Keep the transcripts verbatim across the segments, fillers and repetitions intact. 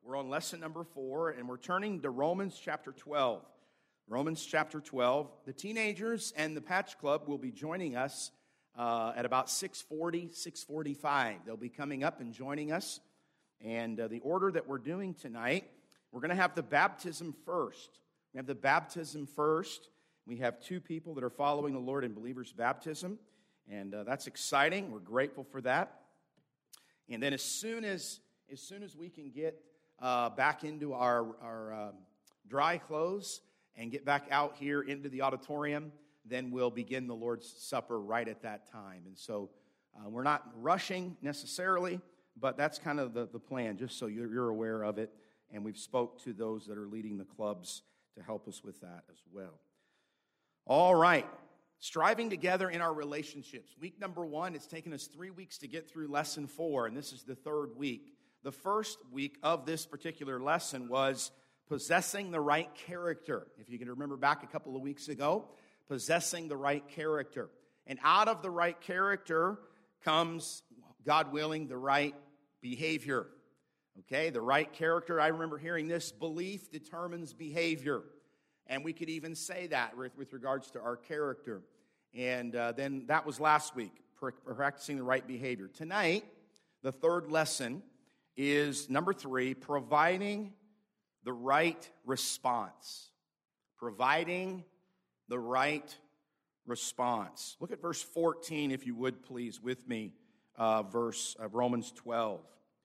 We're on lesson number four, and we're turning to Romans chapter twelve. Romans chapter twelve. The teenagers and the Patch Club will be joining us uh, at about six forty, six forty-five. They'll be coming up and joining us. And uh, the order that we're doing tonight, we're going to have the baptism first. We have the baptism first. We have two people that are following the Lord in believers' baptism, and uh, that's exciting. We're grateful for that. And then as soon as as soon as we can get uh, back into our our uh, dry clothes and get back out here into the auditorium, then we'll begin the Lord's Supper right at that time. And so uh, we're not rushing necessarily, but that's kind of the, the plan, just so you're, you're aware of it. And we've spoke to those that are leading the clubs to help us with that as well. All right. Striving together in our relationships. Week number one, it's taken us three weeks to get through lesson four, and this is the third week. The first week of this particular lesson was possessing the right character. If you can remember back a couple of weeks ago, possessing the right character. And out of the right character comes, God willing, the right behavior. Okay, the right character, I remember hearing this, belief determines behavior. And we could even say that with, with regards to our character. And uh, then that was last week, practicing the right behavior. Tonight, the third lesson is number three, providing the right response. Providing the right response. Look at verse fourteen, if you would, please, with me, uh, verse of Romans twelve.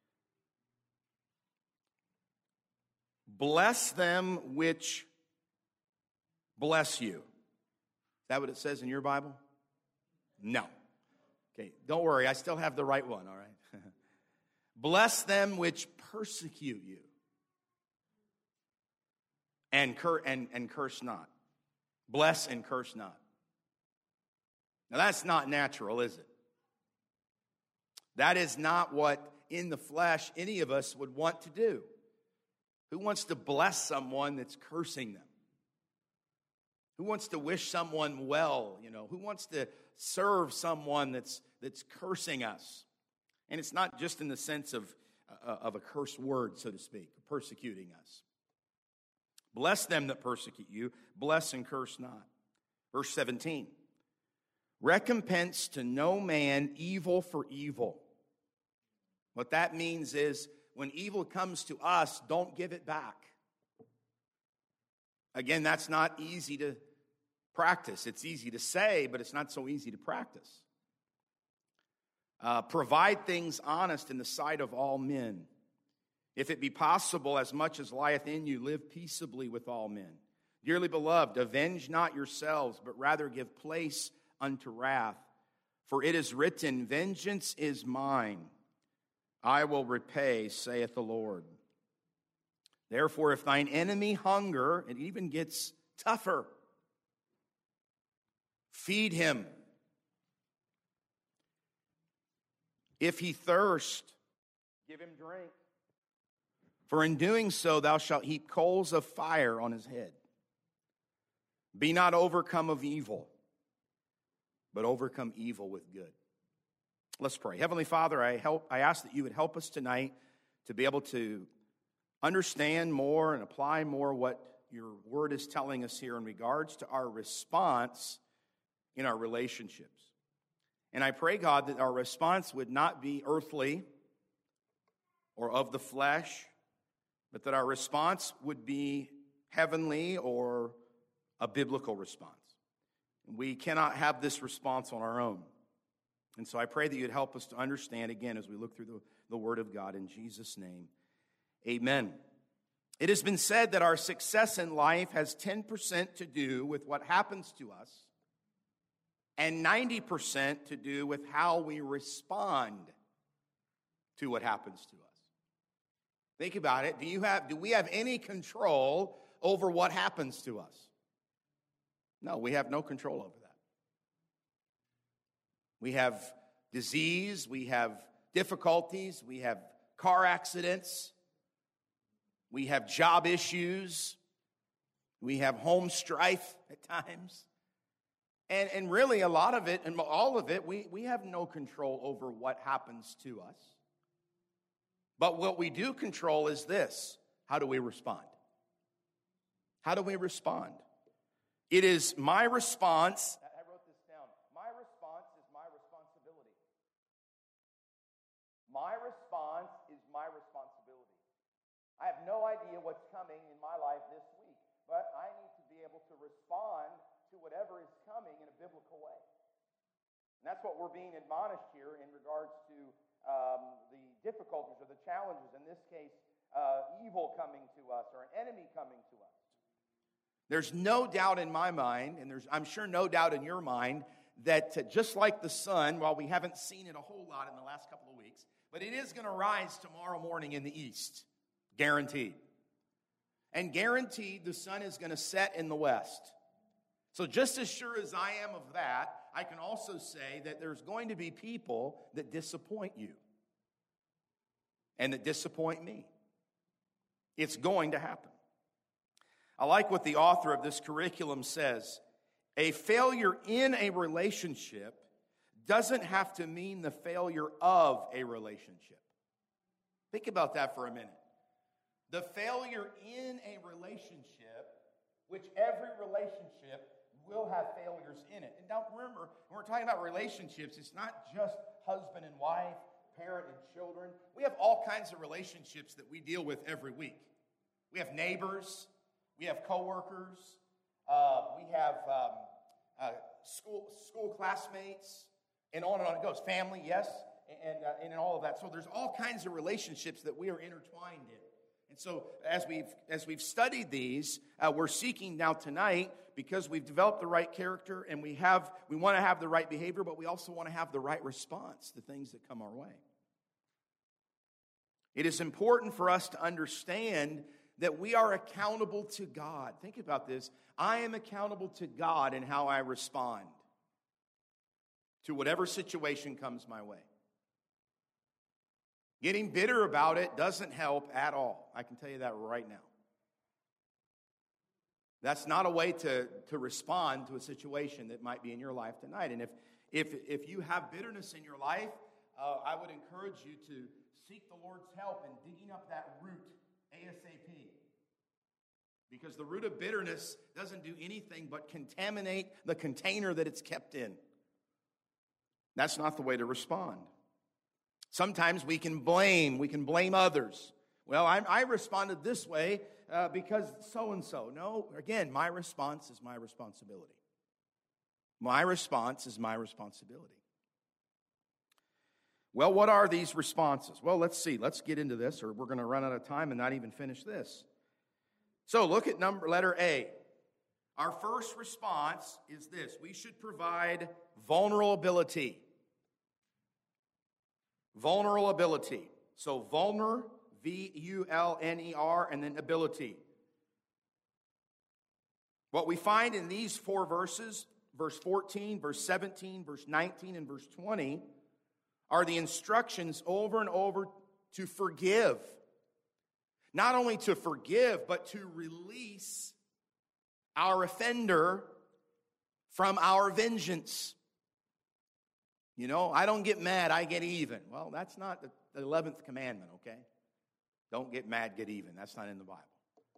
Bless them which bless you. Is that what it says in your Bible? No. Okay, don't worry, I still have the right one, all right? Bless them which persecute you. And, cur- and, and curse not. Bless and curse not. Now that's not natural, is it? That is not what in the flesh any of us would want to do. Who wants to bless someone that's cursing them? Who wants to wish someone well? You know, who wants to serve someone that's that's cursing us? And it's not just in the sense of, uh, of a curse word, so to speak, persecuting us. Bless them that persecute you. Bless and curse not. Verse seventeen. Recompense to no man evil for evil. What that means is when evil comes to us, don't give it back. Again, that's not easy to practice. It's easy to say, but it's not so easy to practice. Uh, provide things honest in the sight of all men. If it be possible, as much as lieth in you, live peaceably with all men. Dearly beloved, avenge not yourselves, but rather give place unto wrath. For it is written, vengeance is mine. I will repay, saith the Lord. Therefore, if thine enemy hunger, it even gets tougher. Feed him. If he thirst, give him drink. For in doing so, thou shalt heap coals of fire on his head. Be not overcome of evil, but overcome evil with good. Let's pray. Heavenly Father, I help. I ask that you would help us tonight to be able to understand more and apply more what your word is telling us here in regards to our response in our relationships. And I pray, God, that our response would not be earthly or of the flesh, but that our response would be heavenly or a biblical response. We cannot have this response on our own. And so I pray that you'd help us to understand again as we look through the, the Word of God in Jesus' name. Amen. It has been said that our success in life has ten percent to do with what happens to us and ninety percent to do with how we respond to what happens to us. Think about it. Do you have, do we have any control over what happens to us? No, we have no control over that. We have disease, we have difficulties, we have car accidents, we have job issues, we have home strife at times. And, and really a lot of it, and all of it, we, we have no control over what happens to us. But what we do control is this. How do we respond? How do we respond? It is my response. I wrote this down. My response is my responsibility. My response is my responsibility. I have no idea what's coming in my life this week, but I need to be able to respond to whatever is coming in a biblical way. And that's what we're being admonished here in regards to um, the difficulties or the challenges, in this case, uh, evil coming to us or an enemy coming to us. There's no doubt in my mind, and there's I'm sure no doubt in your mind, that uh, just like the sun, while we haven't seen it a whole lot in the last couple of weeks, but it is going to rise tomorrow morning in the east. Guaranteed. And guaranteed the sun is going to set in the west. So just as sure as I am of that, I can also say that there's going to be people that disappoint you and that disappoint me. It's going to happen. I like what the author of this curriculum says. A failure in a relationship doesn't have to mean the failure of a relationship. Think about that for a minute. The failure in a relationship, which every relationship will have failures in it. And now remember, when we're talking about relationships, it's not just husband and wife, parent and children. We have all kinds of relationships that we deal with every week. We have neighbors, we have coworkers, uh, we have um, uh, school school classmates, and on and on it goes. Family, yes, and, uh, and all of that. So there's all kinds of relationships that we are intertwined in. And so as we've as we've studied these, uh, we're seeking now tonight, because we've developed the right character and we have we want to have the right behavior, but we also want to have the right response to things that come our way. It is important for us to understand that we are accountable to God. Think about this. I am accountable to God in how I respond to whatever situation comes my way. Getting bitter about it doesn't help at all. I can tell you that right now. That's not a way to, to respond to a situation that might be in your life tonight. And if if if you have bitterness in your life, uh, I would encourage you to seek the Lord's help in digging up that root ASAP. Because the root of bitterness doesn't do anything but contaminate the container that it's kept in. That's not the way to respond. Sometimes we can blame. We can blame others. Well, I, I responded this way uh, because so-and-so. No, again, my response is my responsibility. My response is my responsibility. Well, what are these responses? Well, let's see. Let's get into this, or we're going to run out of time and not even finish this. So look at number letter A. Our first response is this. We should provide vulnerability. Vulnerability. So vulner, V U L N E R, and then ability. What we find in these four verses, verse fourteen, verse seventeen, verse nineteen, and verse twenty, are the instructions over and over to forgive. Not only to forgive, but to release our offender from our vengeance. You know, I don't get mad, I get even. Well, that's not the eleventh commandment, okay? Don't get mad, get even. That's not in the Bible.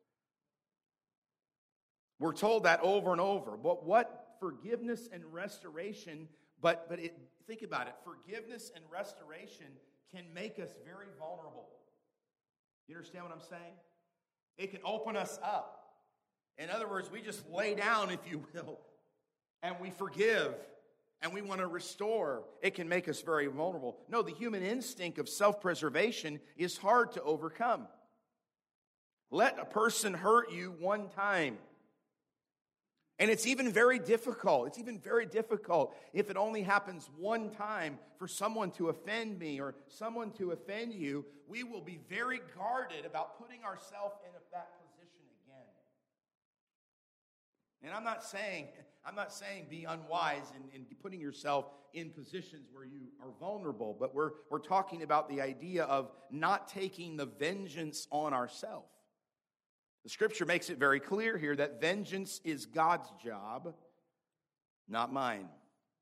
We're told that over and over. But what forgiveness and restoration, but, but it, think about it. Forgiveness and restoration can make us very vulnerable. You understand what I'm saying? It can open us up. In other words, we just lay down, if you will, and we forgive, and we want to restore. It can make us very vulnerable. No, the human instinct of self-preservation is hard to overcome. Let a person hurt you one time. And it's even very difficult. It's even very difficult if it only happens one time for someone to offend me or someone to offend you. We will be very guarded about putting ourselves in that position again. And I'm not saying, I'm not saying be unwise in, in putting yourself in positions where you are vulnerable, but we're, we're talking about the idea of not taking the vengeance on ourselves. The scripture makes it very clear here that vengeance is God's job, not mine.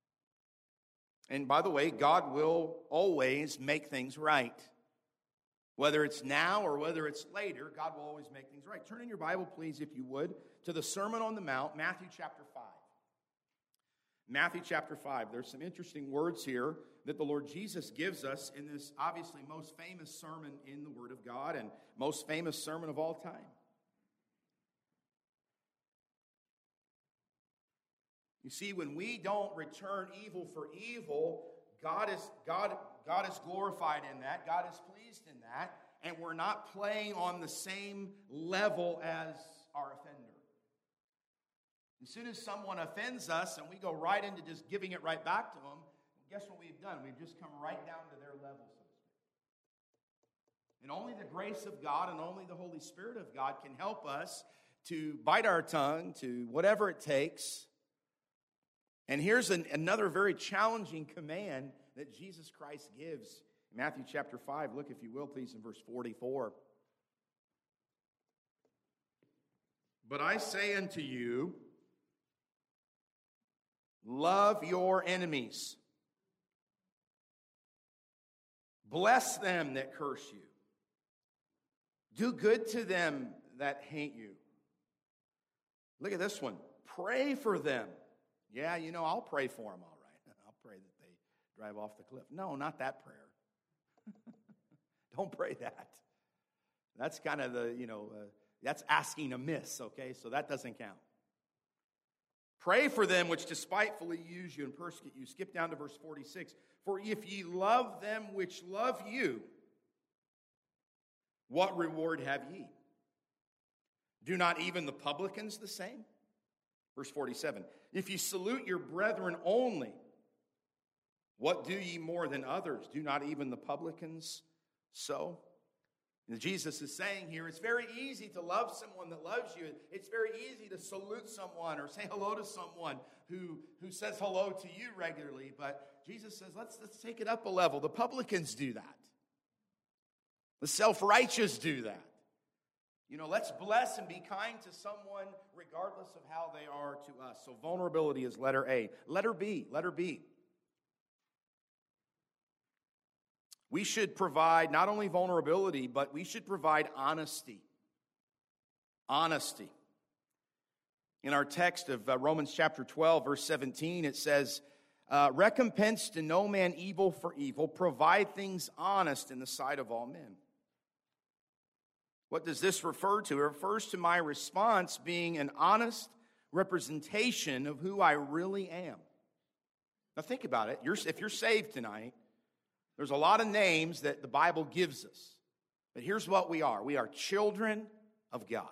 And by the way, God will always make things right. Whether it's now or whether it's later, God will always make things right. Turn in your Bible, please, if you would, to the Sermon on the Mount, Matthew chapter five. Matthew chapter five. There's some interesting words here that the Lord Jesus gives us in this obviously most famous sermon in the Word of God and most famous sermon of all time. You see, when we don't return evil for evil, God is God, God is glorified in that. God is pleased in that. And we're not playing on the same level as our offender. As soon as someone offends us and we go right into just giving it right back to them, guess what we've done? We've just come right down to their level, so to speak. And only the grace of God and only the Holy Spirit of God can help us to bite our tongue, to whatever it takes. And here's an, another very challenging command that Jesus Christ gives. Matthew chapter five, look if you will, please, in verse forty-four. But I say unto you, love your enemies. Bless them that curse you. Do good to them that hate you. Look at this one. Pray for them. Yeah, you know, I'll pray for them, all right. I'll pray that they drive off the cliff. No, not that prayer. Don't pray that. That's kind of the, you know, uh, that's asking amiss, okay? So that doesn't count. Pray for them which despitefully use you and persecute you. Skip down to verse forty-six. For if ye love them which love you, what reward have ye? Do not even the publicans the same? Verse forty-seven. If ye salute your brethren only, what do ye more than others? Do not even the publicans so? And Jesus is saying here, it's very easy to love someone that loves you. It's very easy to salute someone or say hello to someone who, who says hello to you regularly. But Jesus says, let's, let's take it up a level. The publicans do that. The self-righteous do that. You know, let's bless and be kind to someone regardless of how they are to us. So vulnerability is letter A. Letter B, letter B. We should provide not only vulnerability, but we should provide honesty. Honesty. In our text of uh, Romans chapter twelve, verse seventeen, it says, uh, recompense to no man evil for evil, provide things honest in the sight of all men. What does this refer to? It refers to my response being an honest representation of who I really am. Now think about it. You're, if you're saved tonight, there's a lot of names that the Bible gives us. But here's what we are. We are children of God.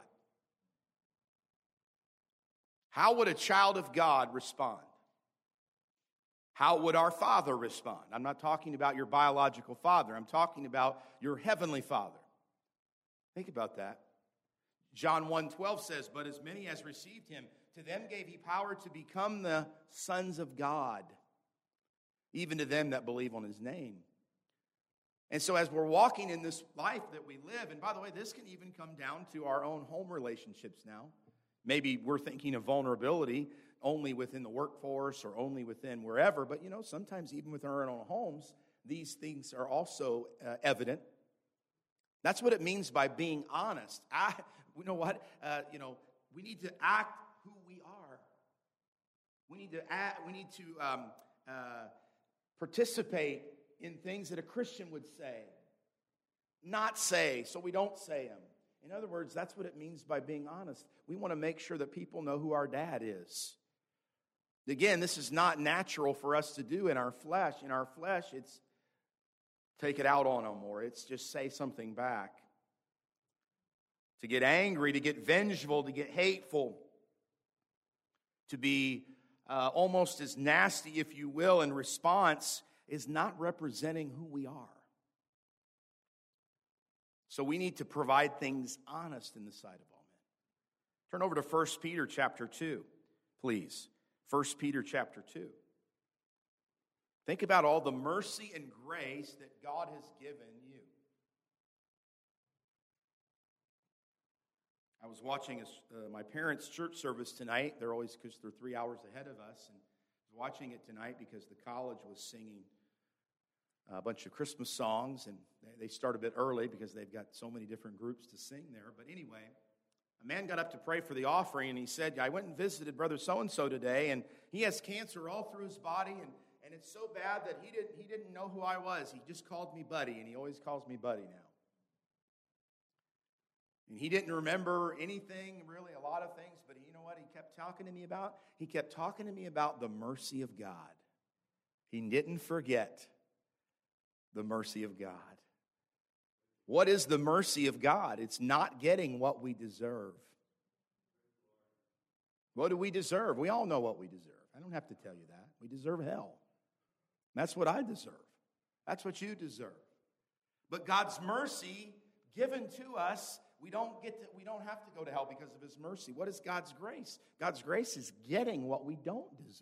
How would a child of God respond? How would our Father respond? I'm not talking about your biological father. I'm talking about your heavenly Father. Think about that. John one twelve says, but as many as received him, to them gave he power to become the sons of God, even to them that believe on his name. And so as we're walking in this life that we live, and by the way, this can even come down to our own home relationships now. Maybe we're thinking of vulnerability only within the workforce or only within wherever, but you know, sometimes even within our own homes, these things are also uh, evident. That's what it means by being honest. I, you know what? Uh, you know, we need to act who we are. We need to act, we need to um, uh, participate in things that a Christian would say, not say, so we don't say them. In other words, that's what it means by being honest. We want to make sure that people know who our dad is. Again, this is not natural for us to do in our flesh. In our flesh, it's take it out on them, or it's just say something back. To get angry, to get vengeful, to get hateful, to be uh, almost as nasty, if you will, in response is not representing who we are. So we need to provide things honest in the sight of all men. Turn over to First Peter chapter two, please. First Peter chapter two. Think about all the mercy and grace that God has given you. I was watching a, uh, my parents' church service tonight. They're always, because they're three hours ahead of us, and I was watching it tonight because the college was singing a bunch of Christmas songs, and they start a bit early because they've got so many different groups to sing there. But anyway, a man got up to pray for the offering, and he said, I went and visited Brother so-and-so today, and he has cancer all through his body, and, and it's so bad that he didn't, he didn't know who I was. He just called me Buddy, and he always calls me Buddy now. And he didn't remember anything, really a lot of things, but you know what he kept talking to me about? He kept talking to me about the mercy of God. He didn't forget the mercy of God. What is the mercy of God? It's not getting what we deserve. What do we deserve? We all know what we deserve. I don't have to tell you that. We deserve hell. That's what I deserve. That's what you deserve. But God's mercy given to us, we don't get to, we don't have to go to hell because of his mercy. What is God's grace? God's grace is getting what we don't deserve.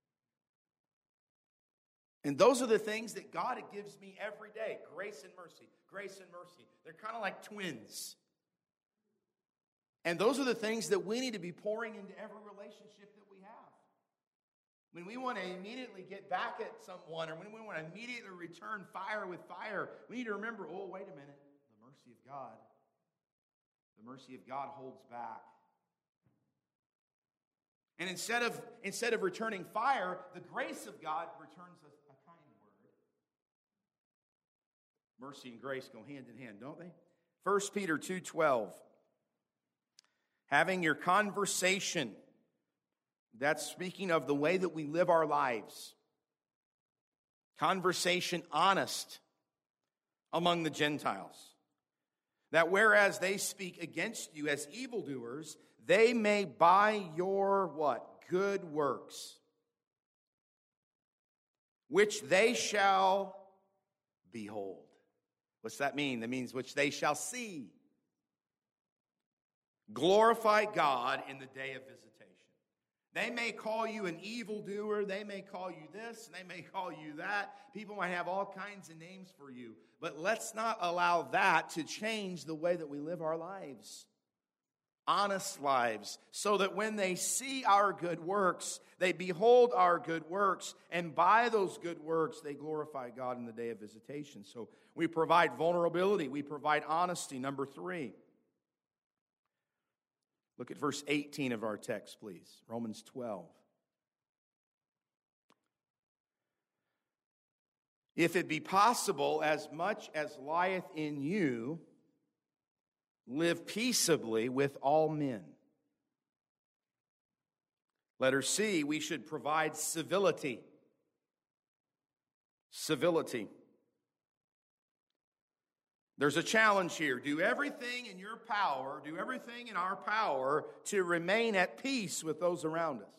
And those are the things that God gives me every day. Grace and mercy. Grace and mercy. They're kind of like twins. And those are the things that we need to be pouring into every relationship that we have. When we want to immediately get back at someone, or when we want to immediately return fire with fire, we need to remember, oh, wait a minute. The mercy of God. The mercy of God holds back. And instead of, instead of returning fire, the grace of God returns us. Mercy and grace go hand in hand, don't they? First Peter two twelve. Having your conversation. That's speaking of the way that we live our lives. Conversation honest among the Gentiles. That whereas they speak against you as evildoers, they may by your what? Good works. Which they shall behold. What's that mean? That means which they shall see. Glorify God in the day of visitation. They may call you an evildoer. They may call you this. They may call you that. People might have all kinds of names for you. But let's not allow that to change the way that we live our lives. Honest lives. So that when they see our good works, they behold our good works. And by those good works, they glorify God in the day of visitation. So we provide vulnerability. We provide honesty. Number three. Look at verse eighteen of our text, please. Romans twelve. If it be possible, as much as lieth in you, live peaceably with all men. Letter C, we should provide civility. Civility. There's a challenge here. Do everything in your power, do everything in our power to remain at peace with those around us.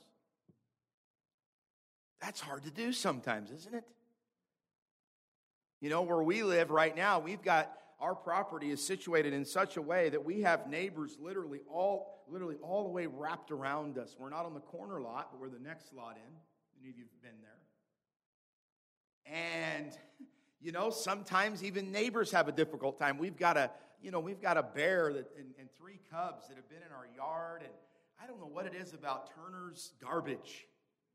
That's hard to do sometimes, isn't it? You know, where we live right now, we've got, our property is situated in such a way that we have neighbors literally all, literally all the way wrapped around us. We're not on the corner lot, but we're the next lot in. Many of you have been there. And you know, sometimes even neighbors have a difficult time. We've got a, you know, we've got a bear that, and, and three cubs that have been in our yard, and I don't know what it is about Turner's garbage.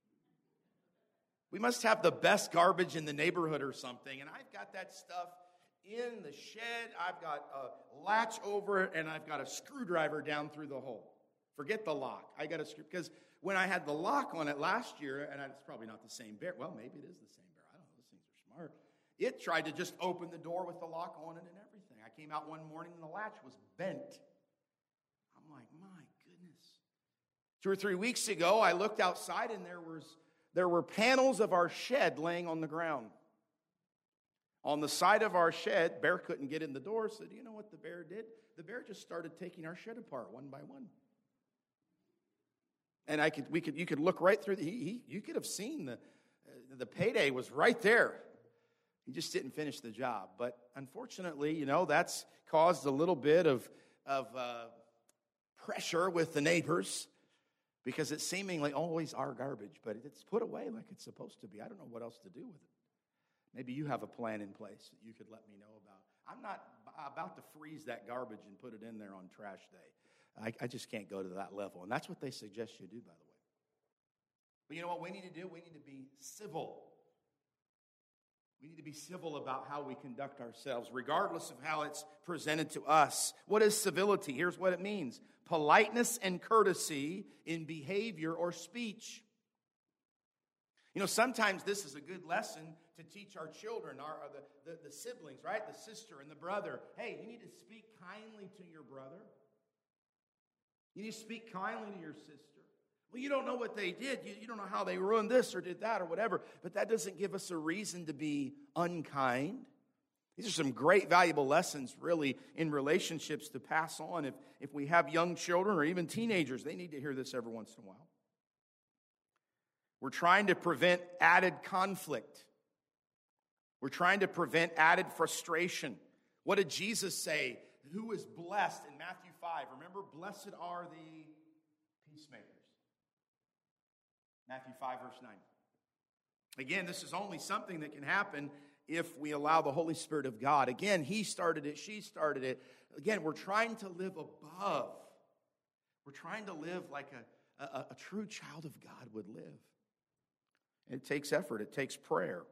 We must have the best garbage in the neighborhood or something, and I've got that stuff in the shed. I've got a latch over it, and I've got a screwdriver down through the hole. Forget the lock. I got a screw, because when I had the lock on it last year, and it's probably not the same bear. Well, maybe it is the same bear. I don't know. Those things are smart. It tried to just open the door with the lock on it and everything. I came out one morning and the latch was bent. I'm like, my goodness. Two or three weeks ago, I looked outside and there was there were panels of our shed laying on the ground. On the side of our shed, bear couldn't get in the door, so do you know what the bear did? The bear just started taking our shed apart one by one. And I could, we could, you could look right through the, he, he, you could have seen the, uh, the payday was right there. He just didn't finish the job. But unfortunately, you know, that's caused a little bit of, of uh, pressure with the neighbors because it's seemingly always our garbage, but it's put away like it's supposed to be. I don't know what else to do with it. Maybe you have a plan in place that you could let me know about. I'm not about to freeze that garbage and put it in there on trash day. I, I just can't go to that level. And that's what they suggest you do, by the way. But you know what we need to do? We need to be civil. We need to be civil about how we conduct ourselves, regardless of how it's presented to us. What is civility? Here's what it means: politeness and courtesy in behavior or speech. You know, sometimes this is a good lesson to teach our children, our the, the, the siblings, right? The sister and the brother. Hey, you need to speak kindly to your brother. You need to speak kindly to your sister. Well, you don't know what they did. You, you don't know how they ruined this or did that or whatever. But that doesn't give us a reason to be unkind. These are some great, valuable lessons, really, in relationships to pass on. If, if we have young children or even teenagers, they need to hear this every once in a while. We're trying to prevent added conflict. We're trying to prevent added frustration. What did Jesus say? Who is blessed in Matthew five? Remember, blessed are the peacemakers. Matthew five, verse nine. Again, this is only something that can happen if we allow the Holy Spirit of God. Again, he started it, she started it. Again, we're trying to live above. We're trying to live like a, a, a true child of God would live. And it takes effort. It takes prayer.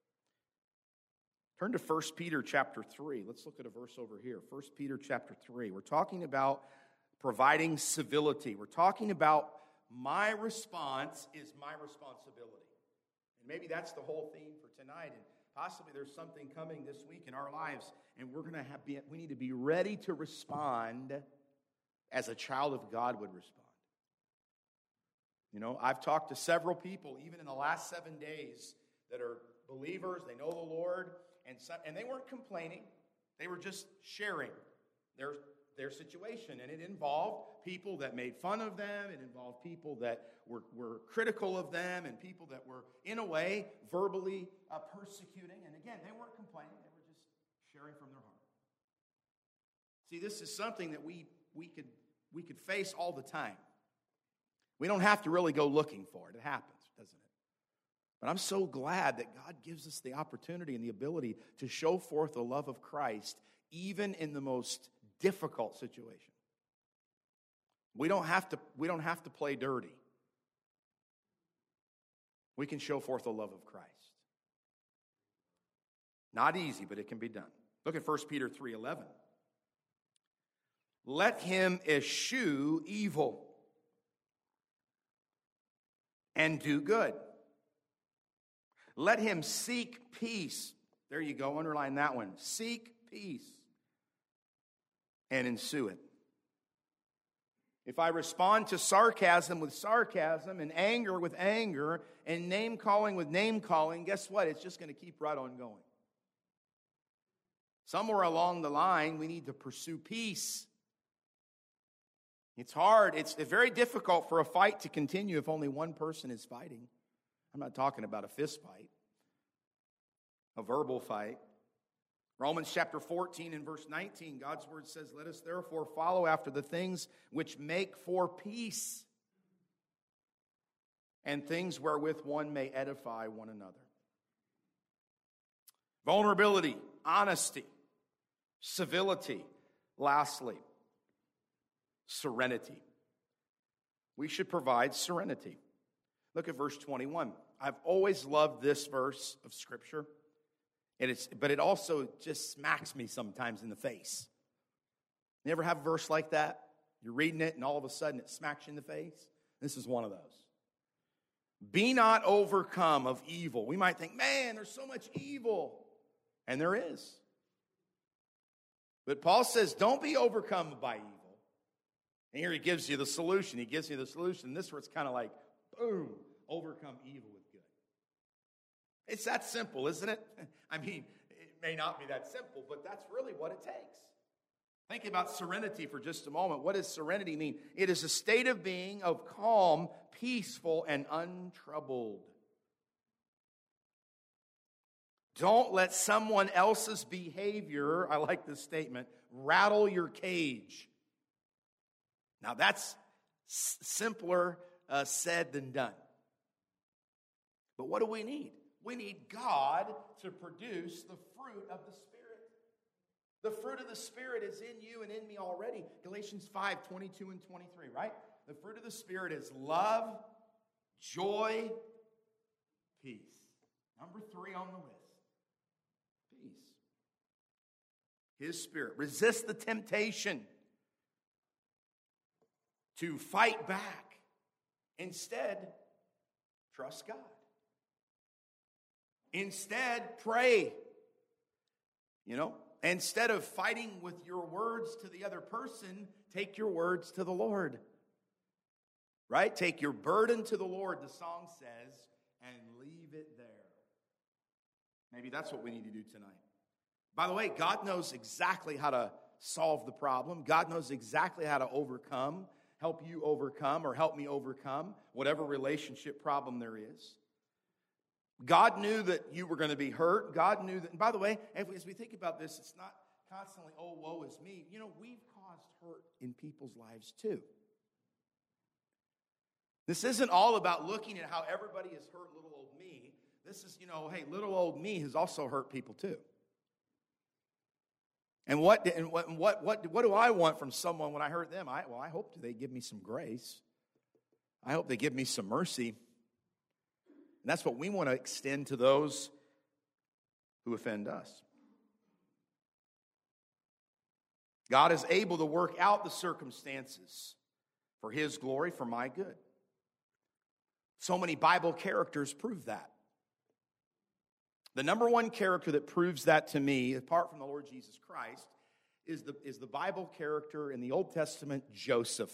Turn to First Peter chapter three. Let's look at a verse over here. First Peter chapter three. We're talking about providing civility. We're talking about my response is my responsibility. And maybe that's the whole theme for tonight. And possibly there's something coming this week in our lives. And we're going to have, we need to be ready to respond as a child of God would respond. You know, I've talked to several people, even in the last seven days, that are believers. They know the Lord. And, so, and they weren't complaining. They were just sharing their, their situation. And it involved people that made fun of them. It involved people that were, were critical of them and people that were, in a way, verbally uh, persecuting. And again, they weren't complaining. They were just sharing from their heart. See, this is something that we, we, could, we could face all the time. We don't have to really go looking for it. It happens, doesn't it? But I'm so glad that God gives us the opportunity and the ability to show forth the love of Christ even in the most difficult situation. We don't have to, we don't have to play dirty. We can show forth the love of Christ. Not easy, but it can be done. Look at First Peter three eleven. Let him eschew evil and do good. Let him seek peace. There you go, underline that one. Seek peace and ensue it. If I respond to sarcasm with sarcasm and anger with anger and name-calling with name-calling, guess what? It's just going to keep right on going. Somewhere along the line, we need to pursue peace. It's hard. It's very difficult for a fight to continue if only one person is fighting. I'm not talking about a fist fight, a verbal fight. Romans chapter fourteen and verse nineteen, God's word says, let us therefore follow after the things which make for peace and things wherewith one may edify one another. Vulnerability, honesty, civility. Lastly, serenity. We should provide serenity. Look at verse twenty-one. I've always loved this verse of Scripture, and it's, but it also just smacks me sometimes in the face. You ever have a verse like that? You're reading it, and all of a sudden it smacks you in the face? This is one of those. Be not overcome of evil. We might think, man, there's so much evil. And there is. But Paul says, don't be overcome by evil. And here he gives you the solution. He gives you the solution. This where it's kind of like, boom, overcome evil with good. It's that simple, isn't it? I mean, it may not be that simple, but that's really what it takes. Think about serenity for just a moment. What does serenity mean? It is a state of being of calm, peaceful, and untroubled. Don't let someone else's behavior, I like this statement, rattle your cage. Now that's s- simpler uh, said than done. But what do we need? We need God to produce the fruit of the Spirit. The fruit of the Spirit is in you and in me already. Galatians five, twenty-two and twenty-three, right? The fruit of the Spirit is love, joy, peace. Number three on the list. peace. His Spirit. Resist the temptation to fight back. Instead, trust God. Instead, pray. You know, instead of fighting with your words to the other person, take your words to the Lord. Right? Take your burden to the Lord, the song says, and leave it there. Maybe that's what we need to do tonight. By the way, God knows exactly how to solve the problem. God knows exactly how to overcome, help you overcome, or help me overcome whatever relationship problem there is. God knew that you were going to be hurt. God knew that, and by the way, as we think about this, it's not constantly, oh, woe is me. You know, we've caused hurt in people's lives too. This isn't all about looking at how everybody has hurt little old me. This is, you know, hey, little old me has also hurt people too. And what and what what what what do I want from someone when I hurt them? I well, I hope they give me some grace. I hope they give me some mercy. And that's what we want to extend to those who offend us. God is able to work out the circumstances for His glory, for my good. So many Bible characters prove that. The number one character that proves that to me, apart from the Lord Jesus Christ, is the, is the Bible character in the Old Testament, Joseph.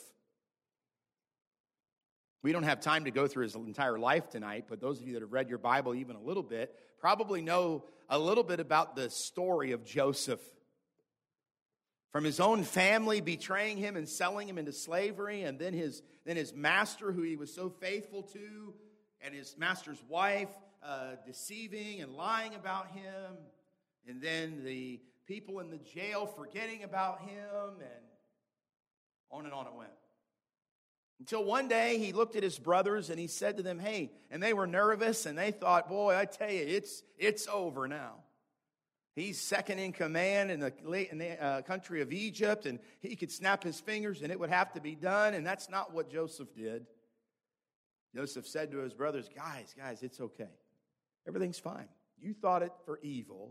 We don't have time to go through his entire life tonight, but those of you that have read your Bible even a little bit probably know a little bit about the story of Joseph. From his own family betraying him and selling him into slavery, and then his, then his master, who he was so faithful to, and his master's wife uh, deceiving and lying about him, and then the people in the jail forgetting about him, and on and on it went. Until one day he looked at his brothers and he said to them, hey, and they were nervous and they thought, boy, I tell you, it's, it's over now. He's second in command in the, in the uh, country of Egypt, and he could snap his fingers and it would have to be done, and that's not what Joseph did. Joseph said to his brothers, guys, guys, it's okay. Everything's fine. You thought it for evil,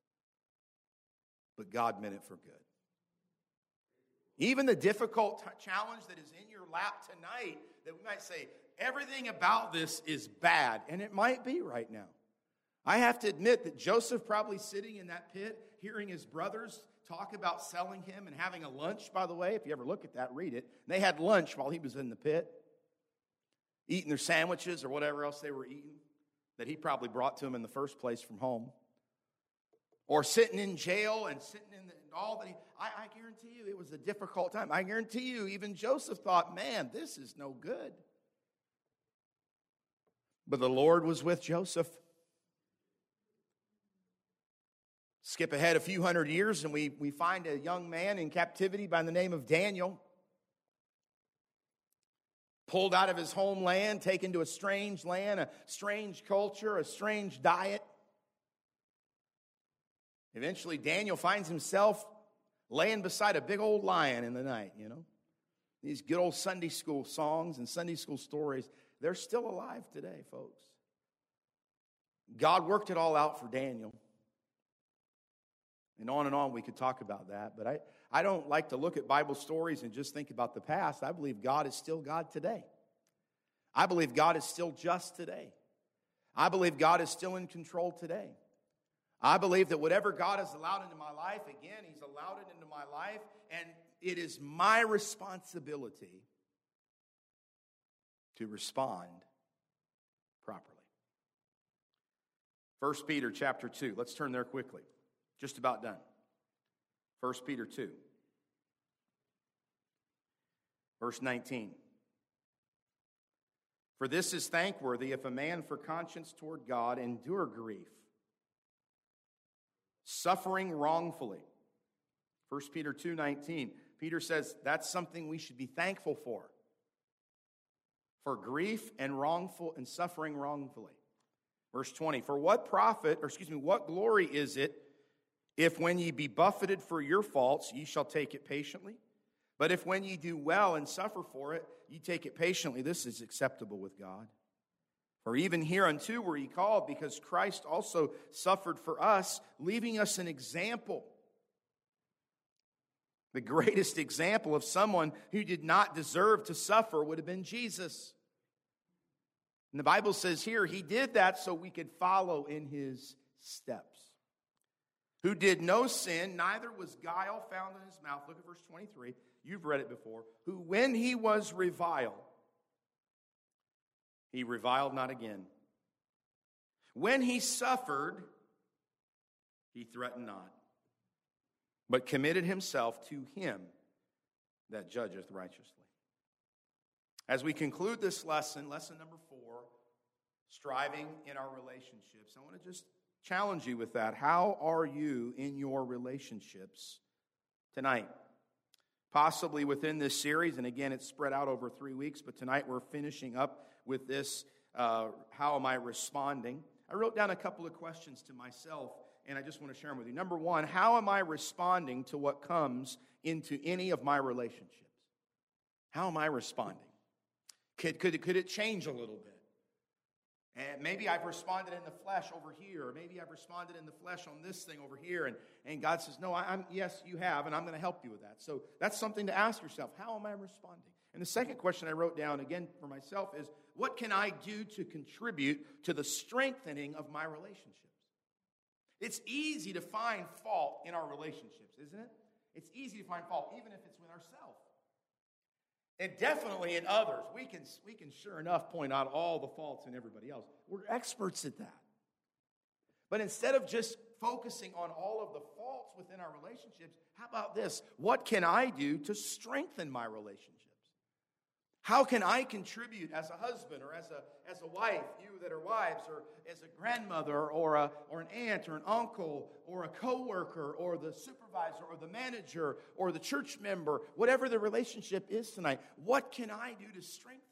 but God meant it for good. Even the difficult t- challenge that is in your lap tonight, that we might say, everything about this is bad, and it might be right now. I have to admit that Joseph, probably sitting in that pit, hearing his brothers talk about selling him and having a lunch, by the way. If you ever look at that, read it. They had lunch while he was in the pit, eating their sandwiches or whatever else they were eating that he probably brought to them in the first place from home. Or sitting in jail and sitting in the, all that he, I, I guarantee you it was a difficult time. I guarantee you even Joseph thought, man, this is no good. But the Lord was with Joseph. Skip ahead a few hundred years and we, we find a young man in captivity by the name of Daniel. Pulled out of his homeland, taken to a strange land, a strange culture, a strange diet. Eventually Daniel finds himself laying beside a big old lion in the night, you know. These good old Sunday school songs and Sunday school stories, they're still alive today, folks. God worked it all out for Daniel. And on and on we could talk about that. But I, I don't like to look at Bible stories and just think about the past. I believe God is still God today. I believe God is still just today. I believe God is still in control today. I believe that whatever God has allowed into my life, again, He's allowed it into my life. And it is my responsibility to respond properly. First Peter chapter two. Let's turn there quickly. Just about done. First Peter two. Verse nineteen. For this is thankworthy if a man for conscience toward God endure grief, suffering wrongfully. First Peter two nineteen. Peter says that's something we should be thankful for. For grief and wrongful and suffering wrongfully. Verse twenty. For what profit, or excuse me, what glory is it if when ye be buffeted for your faults, ye shall take it patiently? But if when ye do well and suffer for it, ye take it patiently, this is acceptable with God. or even hereunto were ye called, because Christ also suffered for us, leaving us an example. The greatest example of someone who did not deserve to suffer would have been Jesus. And the Bible says here, he did that so we could follow in his steps. Who did no sin, neither was guile found in his mouth. Look at verse twenty-three. You've read it before. Who, when he was reviled, he reviled not again. When he suffered, he threatened not, but committed himself to him that judgeth righteously. As we conclude this lesson, lesson number four, striving in our relationships, I want to just challenge you with that. How are you in your relationships tonight? Possibly within this series, and again, it's spread out over three weeks, but tonight we're finishing up with this, uh, how am I responding? I wrote down a couple of questions to myself, and I just want to share them with you. Number one, how am I responding to what comes into any of my relationships? How am I responding? Could, could, could it change a little bit? And maybe I've responded in the flesh over here, or maybe I've responded in the flesh on this thing over here, and, and God says, no, I, I'm, yes, you have, and I'm going to help you with that. So that's something to ask yourself. How am I responding? And the second question I wrote down, again, for myself is, what can I do to contribute to the strengthening of my relationships? It's easy to find fault in our relationships, isn't it? It's easy to find fault, even if it's with ourselves. And definitely in others. We can, we can sure enough point out all the faults in everybody else. We're experts at that. But instead of just focusing on all of the faults within our relationships, how about this? What can I do to strengthen my relationships? How can I contribute as a husband or as a, as a wife, you that are wives, or as a grandmother or, a, or an aunt or an uncle or a coworker or the supervisor or the manager or the church member, whatever the relationship is tonight, what can I do to strengthen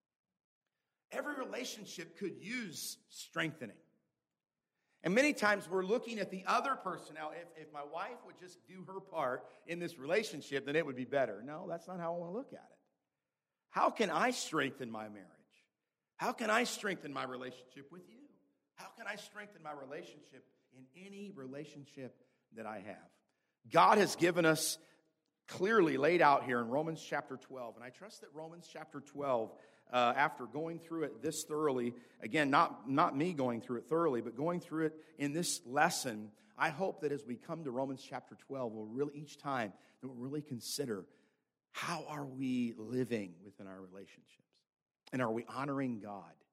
it? Every relationship could use strengthening. And many times we're looking at the other person. Now, if, if my wife would just do her part in this relationship, then it would be better. No, that's not how I want to look at it. How can I strengthen my marriage? How can I strengthen my relationship with you? How can I strengthen my relationship in any relationship that I have? God has given us clearly laid out here in Romans chapter twelve. And I trust that Romans chapter twelve, uh, after going through it this thoroughly, again, not, not me going through it thoroughly, but going through it in this lesson, I hope that as we come to Romans chapter twelve, we'll really, each time, that we'll really consider, how are we living within our relationships? And are we honoring God?